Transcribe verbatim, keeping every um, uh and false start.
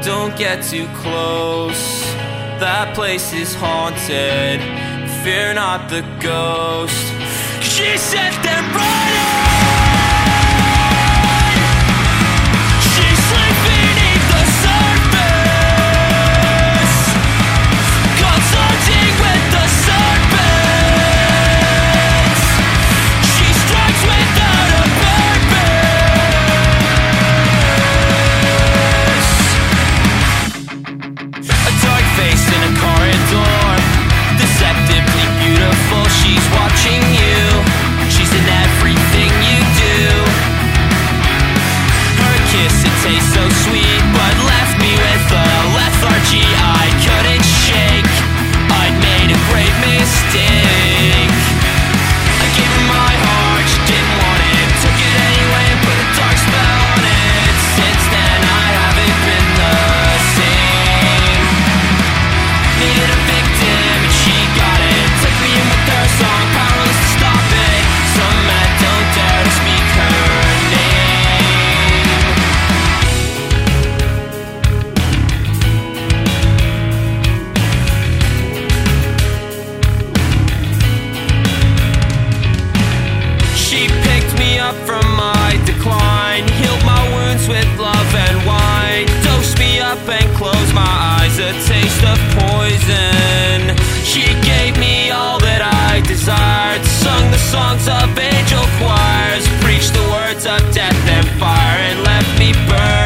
Don't get too close, that place is haunted. Fear not the ghost. She set them running. She slipped beneath the surface, consulting with the serpents. She strikes without a purpose. A dark face in a corridor, deceptively beautiful. She's watching you. She's in everything you do. Her kiss, it tastes so sweet, but left me with a lethargy I couldn't shake. I'd made a great mistake. I gave her my heart, she didn't want it. Took it anyway and put a dark spell on it. Since then I haven't been the same. Needed a victim and she got it. Took me in with her song, powerless to stop it. Some men don't dare to speak her name. She picked me up from my decline, healed my wounds with love and wine, dosed me up and closed my eyes, a taste of poison. She gave me all that I desired, sung the songs of angel choirs, preached the words of death and fire, and left me burned.